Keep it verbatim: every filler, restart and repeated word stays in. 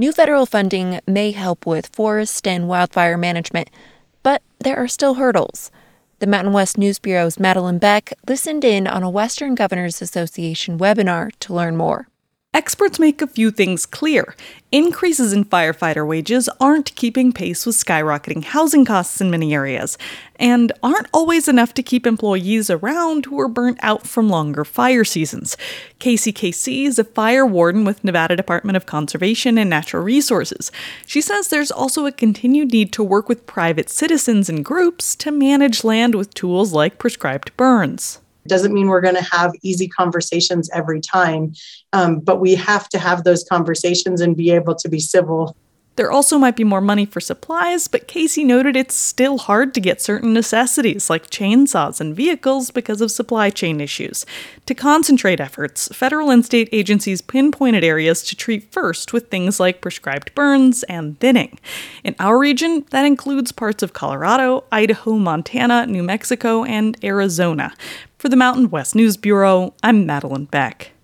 New federal funding may help with forest and wildfire management, but there are still hurdles. The Mountain West News Bureau's Madeline Beck listened in on a Western Governors Association webinar to learn more. Experts make a few things clear. Increases in firefighter wages aren't keeping pace with skyrocketing housing costs in many areas, and aren't always enough to keep employees around who are burnt out from longer fire seasons. Casey Casey is a fire warden with Nevada Department of Conservation and Natural Resources. She says there's also a continued need to work with private citizens and groups to manage land with tools like prescribed burns. It doesn't mean we're going to have easy conversations every time, um, but we have to have those conversations and be able to be civil. There also might be more money for supplies, but Casey noted it's still hard to get certain necessities like chainsaws and vehicles because of supply chain issues. To concentrate efforts, federal and state agencies pinpointed areas to treat first with things like prescribed burns and thinning. In our region, that includes parts of Colorado, Idaho, Montana, New Mexico, and Arizona. For the Mountain West News Bureau, I'm Madeline Beck.